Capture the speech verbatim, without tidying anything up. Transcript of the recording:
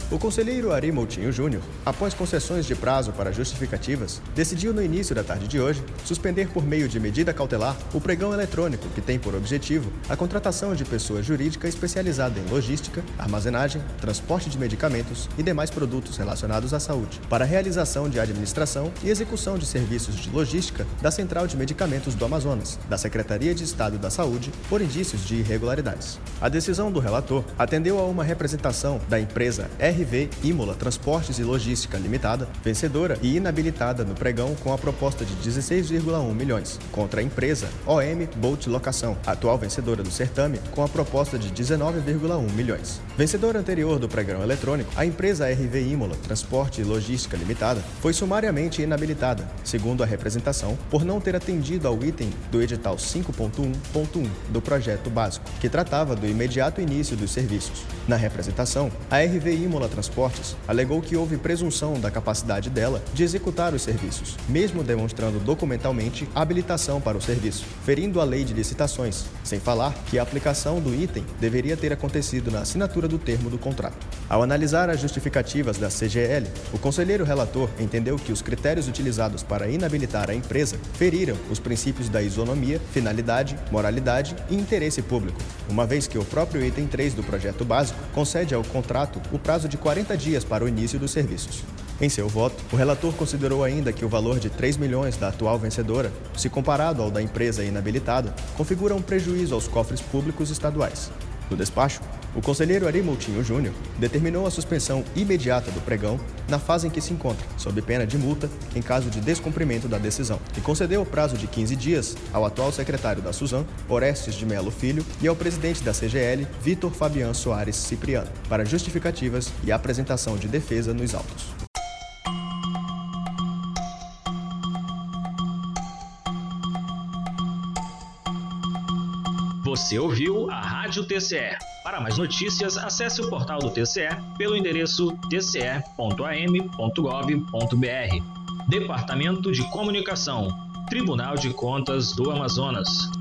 O conselheiro Ari Moutinho Júnior, após concessões de prazo para justificativas, decidiu no início da tarde de hoje suspender por meio de medida cautelar o pregão eletrônico que tem por objetivo a contratação de pessoa jurídica especializada em logística, armazenagem, transporte de medicamentos e demais produtos relacionados à saúde, para a realização de administração e execução de serviços de logística da Central de Medicamentos do Amazonas, da Secretaria de Estado da Saúde, por indícios de irregularidades. A decisão do relator atendeu a uma representação da empresa R V Imola Transportes e Logística Limitada, vencedora e inabilitada no pregão com a proposta de dezesseis vírgula um milhões, contra a empresa O M Bolt Locação, atual vencedora do certame, com a proposta de dezenove vírgula um milhões. Vencedora anterior do pregão eletrônico, a empresa R V Imola Transporte e Logística Limitada foi sumariamente inabilitada, segundo a representação, por não ter atendido ao item do edital cinco ponto um ponto um do projeto básico, que tratava do imediato início dos serviços. Na representação, a R V Imola Transportes alegou que houve presunção da capacidade dela de executar os serviços, mesmo demonstrando documentalmente habilitação para o serviço, ferindo a lei de licitações, sem falar que a aplicação do item deveria ter acontecido na assinatura do termo do contrato. Ao analisar as justificativas da C G L, o conselheiro relator entendeu que os critérios utilizados para inabilitar a empresa feriram os princípios da isonomia, finalidade, moralidade e interesse público, uma vez que o próprio item três do projeto básico concede ao contrato o prazo de quarenta dias para o início dos serviços. Em seu voto, o relator considerou ainda que o valor de três milhões da atual vencedora, se comparado ao da empresa inabilitada, configura um prejuízo aos cofres públicos estaduais. No despacho, o conselheiro Ari Moutinho Júnior determinou a suspensão imediata do pregão na fase em que se encontra, sob pena de multa em caso de descumprimento da decisão, e concedeu o prazo de quinze dias ao atual secretário da Suzam, Orestes de Melo Filho, e ao presidente da C G L, Vitor Fabian Soares Cipriano, para justificativas e apresentação de defesa nos autos. Você ouviu a Rádio T C E. Para mais notícias, acesse o portal do T C E pelo endereço t c e ponto a m ponto gov ponto b r. Departamento de Comunicação, Tribunal de Contas do Amazonas.